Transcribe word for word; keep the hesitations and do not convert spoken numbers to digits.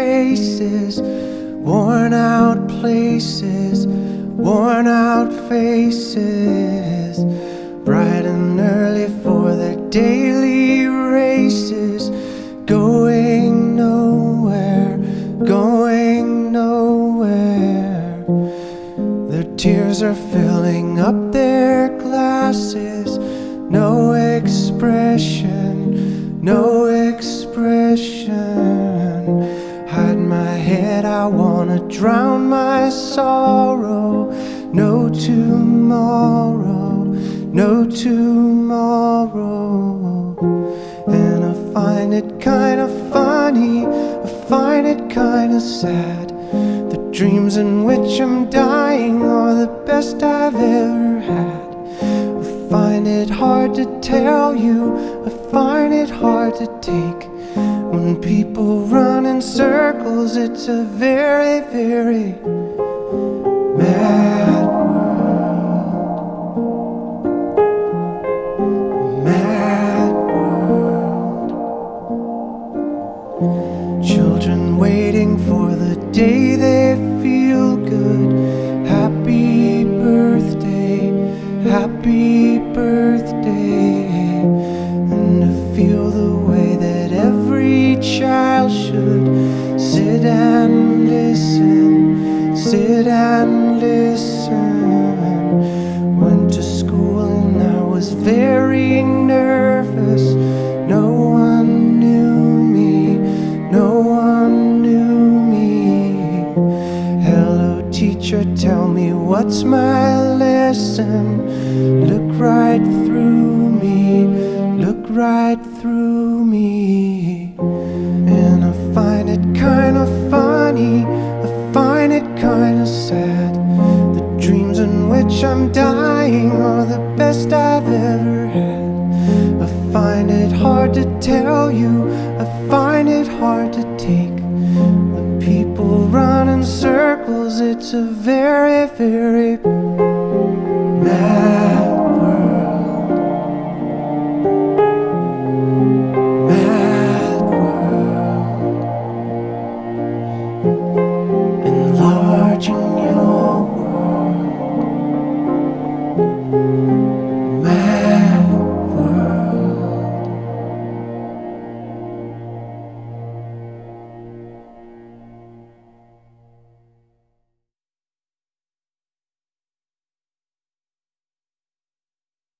faces, worn out places, worn out faces, bright and early for their daily races, going nowhere, going nowhere. Their tears are filling up their glasses, no expression, no expression. Hide my head, I wanna drown my sorrow. No tomorrow, no tomorrow. And I find it kinda funny, I find it kinda sad. The dreams in which I'm dying are the best I've ever had. I find it hard to tell you, I find it hard to take. When people run in circles, it's a very, very mad world. Mad world. Children waiting for the day they feel good. Happy birthday, happy birthday. And to feel the way that every child should sit and listen, sit and listen. Went to school and I was very nervous. No one knew me, no one knew me. Hello teacher, tell me what's my lesson. Look right through me, look right through me. And I find it kinda funny, I find it kinda sad. The dreams in which I'm dying are the best I've ever had. I find it hard to tell you, I find it hard to take. When people run in circles, it's a very, very